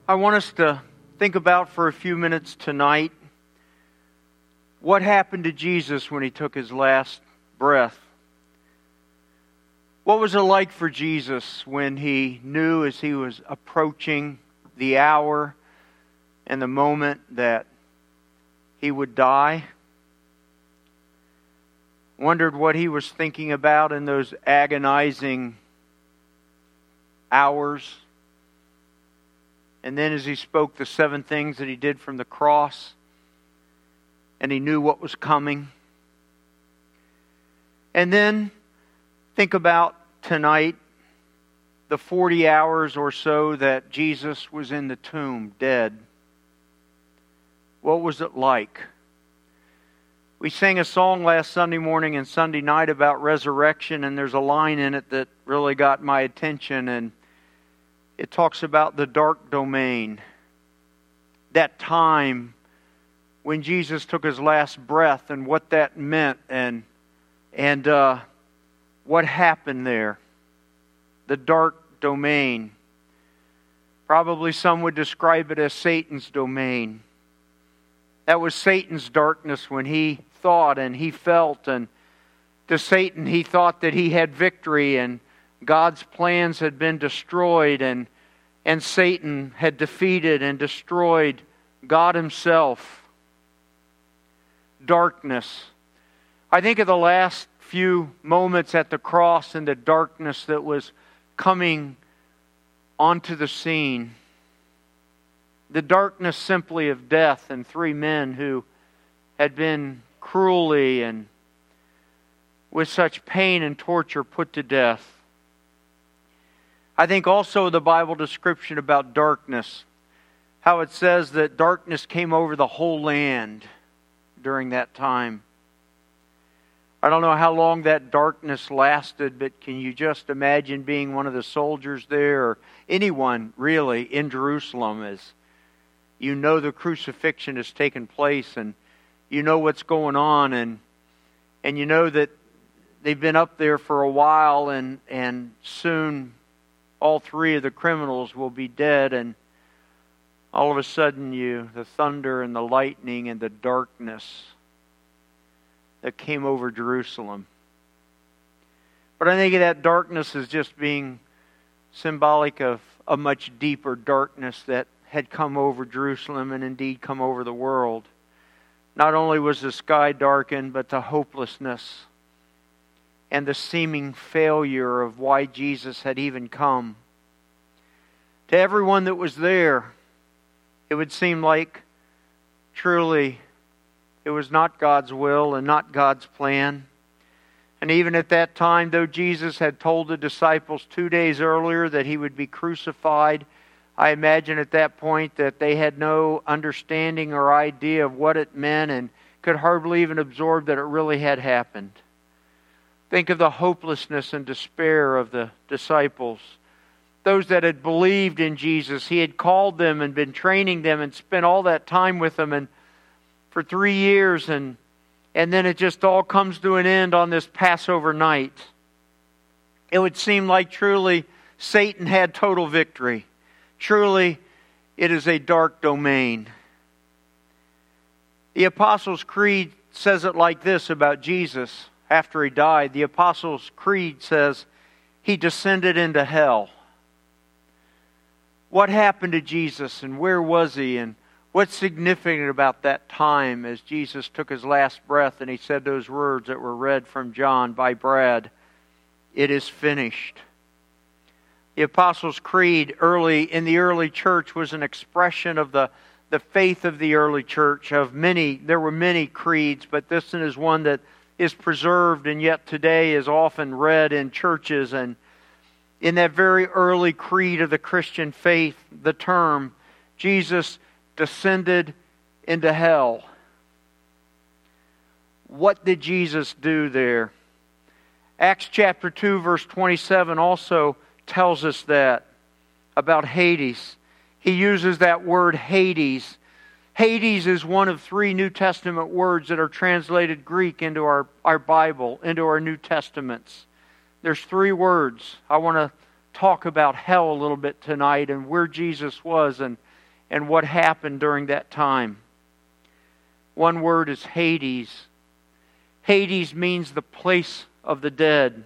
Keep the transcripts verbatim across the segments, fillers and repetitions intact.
I want us to think about for a few minutes tonight what happened to Jesus when He took His last breath. What was it like for Jesus when He knew as He was approaching the hour and the moment that He would die? Wondered what He was thinking about in those agonizing hours. And then as He spoke the seven things that He did from the cross, and He knew what was coming. And then think about tonight the forty hours or so that Jesus was in the tomb, dead. What was it like? We sang a song last Sunday morning and Sunday night about resurrection, and there's a line in it that really got my attention, and it talks about the dark domain. That time when Jesus took His last breath and what that meant and and uh, what happened there. The dark domain. Probably some would describe it as Satan's domain. That was Satan's darkness when he thought and he felt, and to Satan he thought that he had victory and God's plans had been destroyed, and and Satan had defeated and destroyed God Himself. Darkness. I think of the last few moments at the cross and the darkness that was coming onto the scene. The darkness simply of death and three men who had been cruelly and with such pain and torture put to death. I think also the Bible description about darkness, how it says that darkness came over the whole land during that time. I don't know how long that darkness lasted, but can you just imagine being one of the soldiers there, or anyone really in Jerusalem, as you know the crucifixion has taken place and you know what's going on, and and you know that they've been up there for a while, and, and soon all three of the criminals will be dead, and all of a sudden you, the thunder and the lightning and the darkness that came over Jerusalem. But I think of that darkness as just being symbolic of a much deeper darkness that had come over Jerusalem and indeed come over the world. Not only was the sky darkened, but the hopelessness and the seeming failure of why Jesus had even come. To everyone that was there, it would seem like truly it was not God's will and not God's plan. And even at that time, though Jesus had told the disciples two days earlier that He would be crucified, I imagine at that point that they had no understanding or idea of what it meant and could hardly even absorb that it really had happened. Think of the hopelessness and despair of the disciples. Those that had believed in Jesus. He had called them and been training them and spent all that time with them and for three years, and and then it just all comes to an end on this Passover night. It would seem like truly Satan had total victory. Truly, it is a dark domain. The Apostles' Creed says it like this about Jesus after He died. The Apostles' Creed says, He descended into hell. What happened to Jesus, and where was He, and what's significant about that time as Jesus took His last breath and He said those words that were read from John by Brad, "It is finished." The Apostles' Creed early in the early church was an expression of the, the faith of the early church. Of many, there were many creeds, but this one is one that is preserved and yet today is often read in churches. And in that very early creed of the Christian faith, the term, Jesus descended into hell. What did Jesus do there? Acts chapter two verse twenty-seven also tells us that about Hades. He uses that word Hades. Hades is one of three New Testament words that are translated Greek into our, our Bible, into our New Testaments. There's three words. I want to talk about hell a little bit tonight and where Jesus was and and what happened during that time. One word is Hades. Hades means the place of the dead.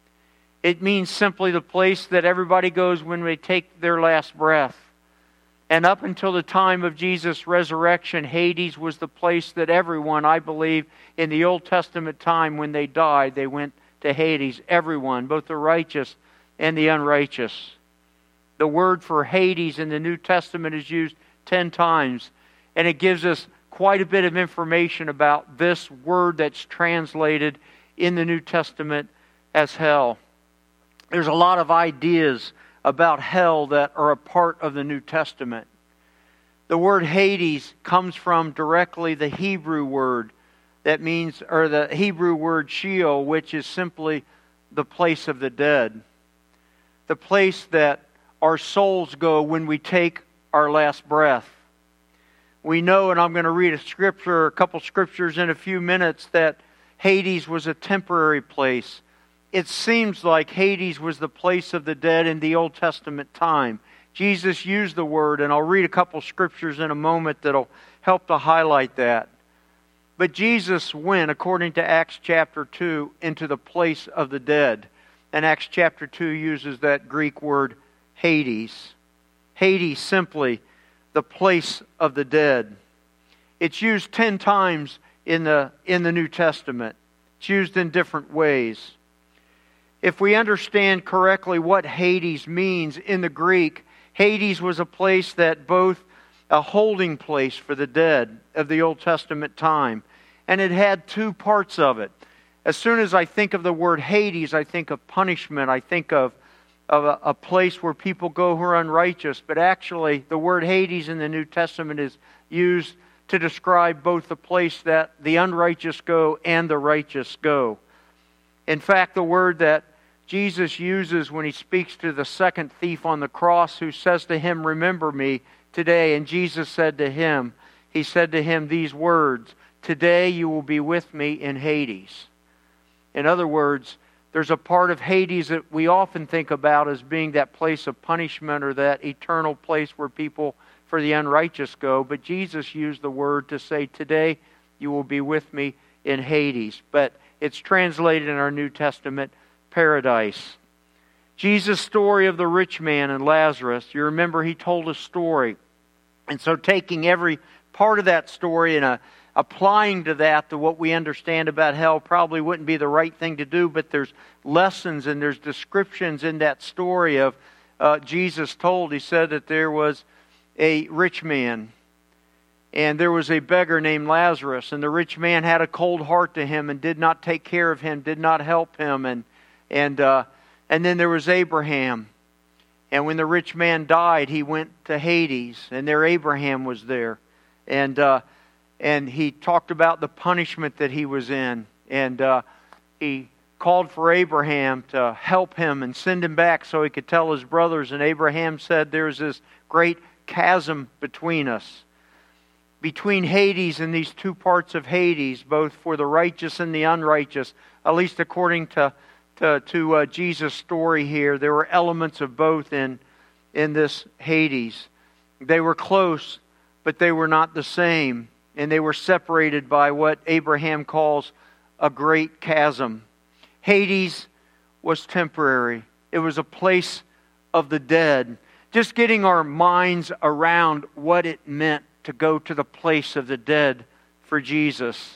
It means simply the place that everybody goes when they take their last breath. And up until the time of Jesus' resurrection, Hades was the place that everyone, I believe, in the Old Testament time when they died, they went to Hades. Everyone, both the righteous and the unrighteous. The word for Hades in the New Testament is used ten times, and it gives us quite a bit of information about this word that's translated in the New Testament as hell. There's a lot of ideas about hell that are a part of the New Testament. The word Hades comes from directly the Hebrew word that means, or the Hebrew word Sheol, which is simply the place of the dead. The place that our souls go when we take our last breath. We know, and I'm going to read a scripture, a couple scriptures in a few minutes, that Hades was a temporary place. It seems like Hades was the place of the dead in the Old Testament time. Jesus used the word, and I'll read a couple scriptures in a moment that'll help to highlight that. But Jesus went, according to Acts chapter two, into the place of the dead. And Acts chapter two uses that Greek word Hades. Hades, simply the place of the dead. It's used ten times in the, in the New Testament. It's used in different ways. If we understand correctly what Hades means in the Greek, Hades was a place that both a holding place for the dead of the Old Testament time. And it had two parts of it. As soon as I think of the word Hades, I think of punishment. I think of, of a, a place where people go who are unrighteous. But actually, the word Hades in the New Testament is used to describe both the place that the unrighteous go and the righteous go. In fact, the word that Jesus uses when He speaks to the second thief on the cross who says to him, "Remember me today." And Jesus said to him, He said to him these words, "Today you will be with me in Hades." In other words, there's a part of Hades that we often think about as being that place of punishment or that eternal place where people for the unrighteous go. But Jesus used the word to say, "Today you will be with me in Hades." But it's translated in our New Testament, paradise. Jesus' story of the rich man and Lazarus, you remember He told a story. And so taking every part of that story and uh, applying to that to what we understand about hell probably wouldn't be the right thing to do, but there's lessons and there's descriptions in that story of uh, Jesus told. He said that there was a rich man and there was a beggar named Lazarus, and the rich man had a cold heart to him and did not take care of him, did not help him. And and uh, and then there was Abraham. And when the rich man died, he went to Hades, and there Abraham was there. And uh, and he talked about the punishment that he was in. And uh, he called for Abraham to help him and send him back so he could tell his brothers. And Abraham said, "There's this great chasm between us." Between Hades and these two parts of Hades, both for the righteous and the unrighteous, at least according to to, to uh, Jesus' story here, there were elements of both in in this Hades. They were close, but they were not the same, and they were separated by what Abraham calls a great chasm. Hades was temporary. It was a place of the dead. Just getting our minds around what it meant to go to the place of the dead for Jesus.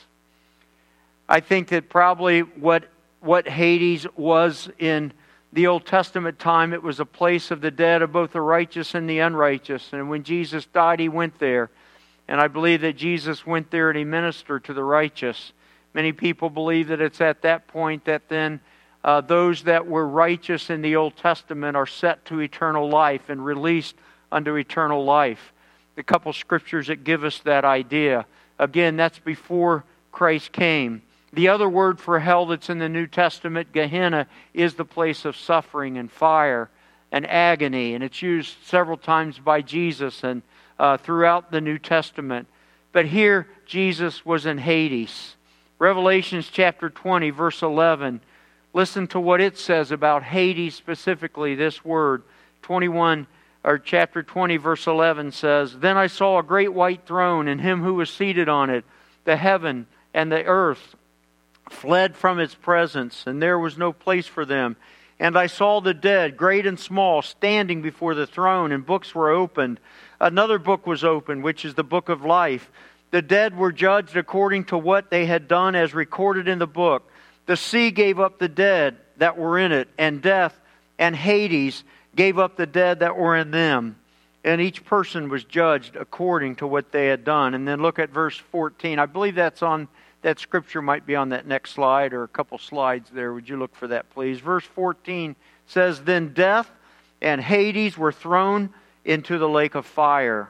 I think that probably what what Hades was in the Old Testament time, it was a place of the dead of both the righteous and the unrighteous. And when Jesus died, He went there. And I believe that Jesus went there and He ministered to the righteous. Many people believe that it's at that point that then uh, those that were righteous in the Old Testament are set to eternal life and released unto eternal life. A couple scriptures that give us that idea. Again, that's before Christ came. The other word for hell that's in the New Testament, Gehenna, is the place of suffering and fire and agony. And it's used several times by Jesus and uh, throughout the New Testament. But here, Jesus was in Hades. Revelations chapter twenty, verse eleven. Listen to what it says about Hades specifically, this word. twenty-one or chapter twenty, verse eleven says, "Then I saw a great white throne, and him who was seated on it. The heaven and the earth fled from its presence, and there was no place for them. And I saw the dead, great and small, standing before the throne, and books were opened. Another book was opened, which is the book of life. The dead were judged according to what they had done, as recorded in the book. The sea gave up the dead that were in it, and death and Hades gave up the dead that were in them. And each person was judged according to what they had done." And then look at verse fourteen. I believe that's on, that scripture might be on that next slide or a couple slides there. Would you look for that, please? Verse fourteen says, "Then death and Hades were thrown into the lake of fire."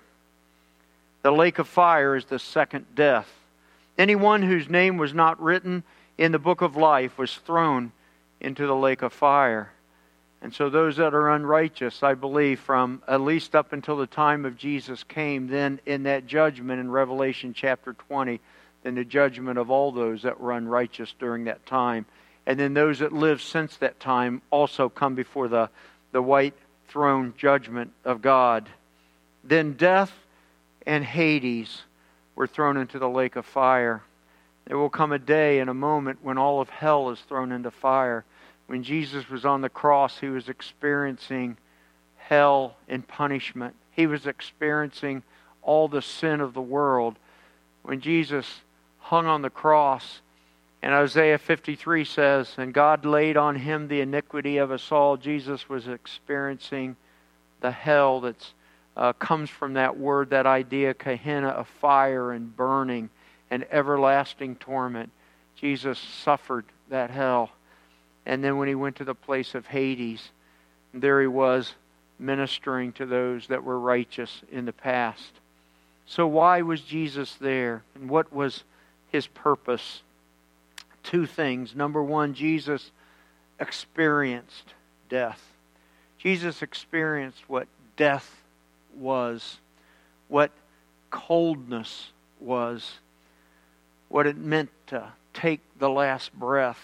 The lake of fire is the second death. Anyone whose name was not written in the book of life was thrown into the lake of fire. And so those that are unrighteous, I believe, from at least up until the time of Jesus came, then in that judgment in Revelation chapter twenty, then the judgment of all those that were unrighteous during that time. And then those that lived since that time also come before the, the white throne judgment of God. Then death and Hades were thrown into the lake of fire. There will come a day and a moment when all of hell is thrown into fire. When Jesus was on the cross, He was experiencing hell and punishment. He was experiencing all the sin of the world. When Jesus hung on the cross, and Isaiah fifty-three says, "And God laid on Him the iniquity of us all," Jesus was experiencing the hell that uh, comes from that word, that idea, Gehenna, of fire and burning and everlasting torment. Jesus suffered that hell. And then when He went to the place of Hades, there He was ministering to those that were righteous in the past. So why was Jesus there? And what was His purpose? Two things. Number one, Jesus experienced death. Jesus experienced what death was, what coldness was, what it meant to take the last breath,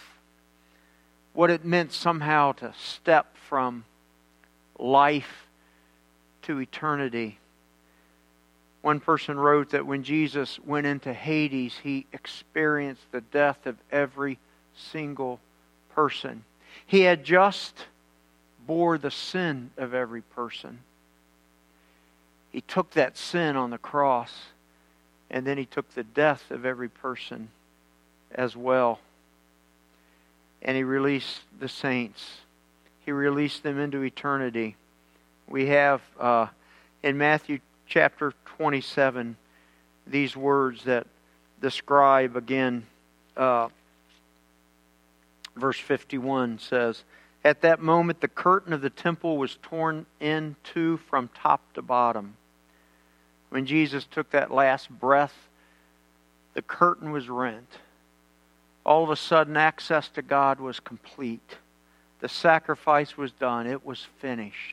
what it meant somehow to step from life to eternity. One person wrote that when Jesus went into Hades, He experienced the death of every single person. He had just bore the sin of every person. He took that sin on the cross, and then He took the death of every person as well. And He released the saints. He released them into eternity. We have uh, in Matthew chapter twenty-seven these words that describe again, uh, verse fifty-one says, "At that moment the curtain of the temple was torn in two from top to bottom." When Jesus took that last breath, the curtain was rent. All of a sudden, access to God was complete. The sacrifice was done. It was finished.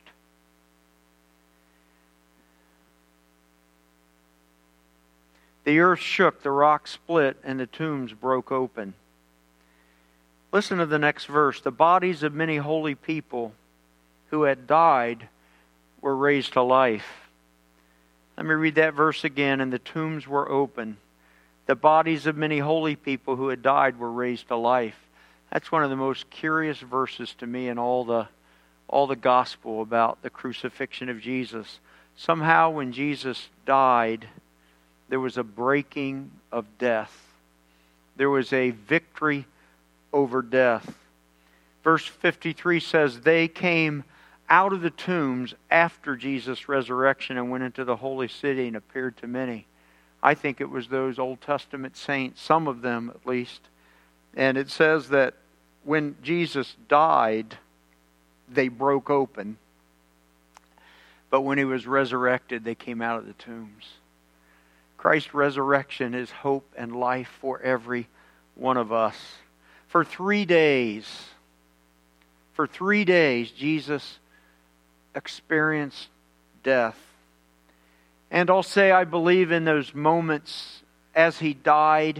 The earth shook, the rocks split, and the tombs broke open. Listen to the next verse. "The bodies of many holy people who had died were raised to life." Let me read that verse again. "And the tombs were open. The bodies of many holy people who had died were raised to life." That's one of the most curious verses to me in all the all the gospel about the crucifixion of Jesus. Somehow when Jesus died, there was a breaking of death. There was a victory over death. Verse fifty-three says, "They came out of the tombs after Jesus' resurrection and went into the holy city and appeared to many." I think it was those Old Testament saints, some of them at least. And it says that when Jesus died, they broke open. But when He was resurrected, they came out of the tombs. Christ's resurrection is hope and life for every one of us. For three days, for three days, Jesus experienced death. And I'll say I believe in those moments as He died,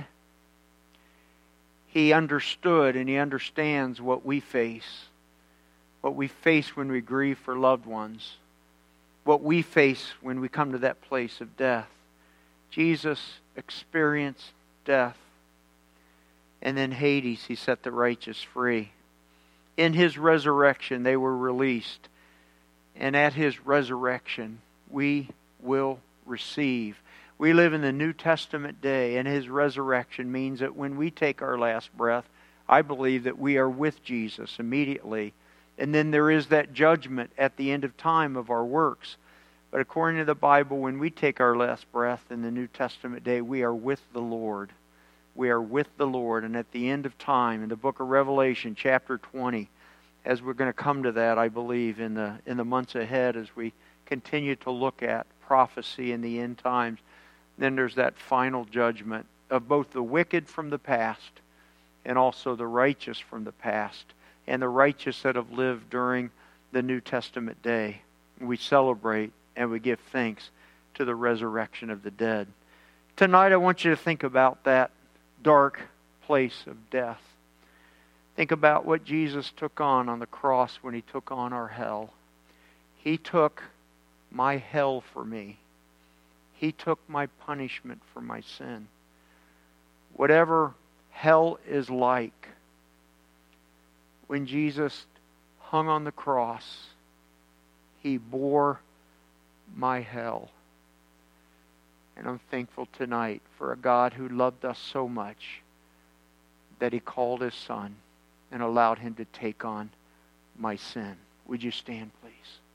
He understood and He understands what we face. What we face when we grieve for loved ones. what we face when we come to that place of death. Jesus experienced death. And then Hades, He set the righteous free. In His resurrection, they were released. And at His resurrection, we will receive. We live in the New Testament day, and His resurrection means that when we take our last breath, I believe that we are with Jesus immediately. And then there is that judgment at the end of time of our works. But according to the Bible, when we take our last breath in the New Testament day, we are with the Lord. We are with the Lord. And at the end of time, in the book of Revelation, chapter twenty, as we're going to come to that, I believe, in the in the months ahead as we continue to look at prophecy in the end times, then there's that final judgment of both the wicked from the past and also the righteous from the past, and the righteous that have lived during the New Testament day. We celebrate and we give thanks to the resurrection of the dead. Tonight I want you to think about that dark place of death. Think about what Jesus took on on the cross when He took on our hell. He took my hell for me. He took my punishment for my sin. Whatever hell is like, when Jesus hung on the cross, He bore my hell. And I'm thankful tonight for a God who loved us so much that He called His Son and allowed Him to take on my sin. Would you stand, please?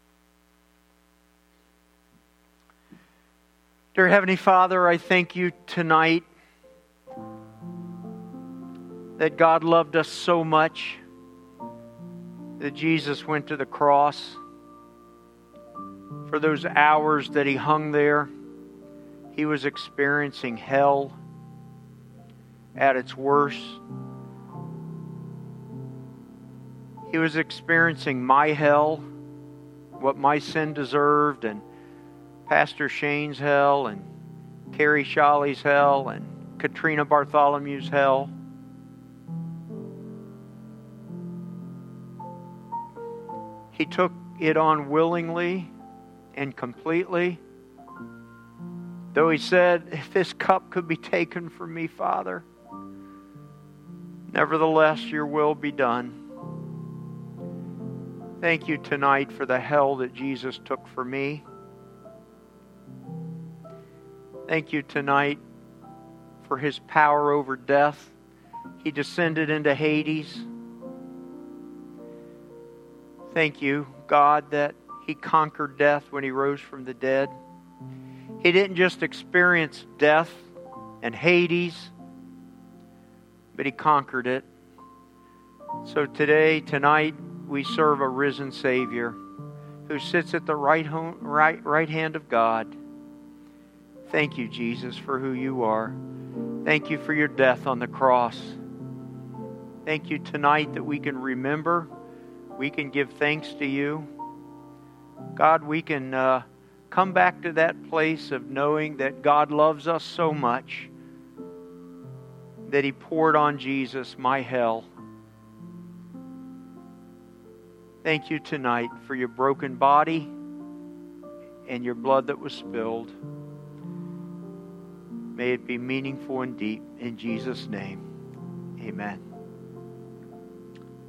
Dear Heavenly Father, I thank You tonight that God loved us so much that Jesus went to the cross. For those hours that He hung there, He was experiencing hell at its worst. He was experiencing my hell, what my sin deserved, and Pastor Shane's hell, and Carrie Shawley's hell, and Katrina Bartholomew's hell. He took it on willingly and completely. Though He said, if this cup could be taken from me, Father, nevertheless, Your will be done. Thank You tonight for the hell that Jesus took for me. Thank You tonight for His power over death. He descended into Hades. Thank You, God, that He conquered death when He rose from the dead. He didn't just experience death and Hades, but He conquered it. So today, tonight, we serve a risen Savior who sits at the right, home, right, right hand of God. Thank You, Jesus, for who You are. Thank You for Your death on the cross. Thank You tonight that we can remember, we can give thanks to You. God, we can uh, come back to that place of knowing that God loves us so much that He poured on Jesus my hell. Thank You tonight for Your broken body and Your blood that was spilled. May it be meaningful and deep. In Jesus' name, amen.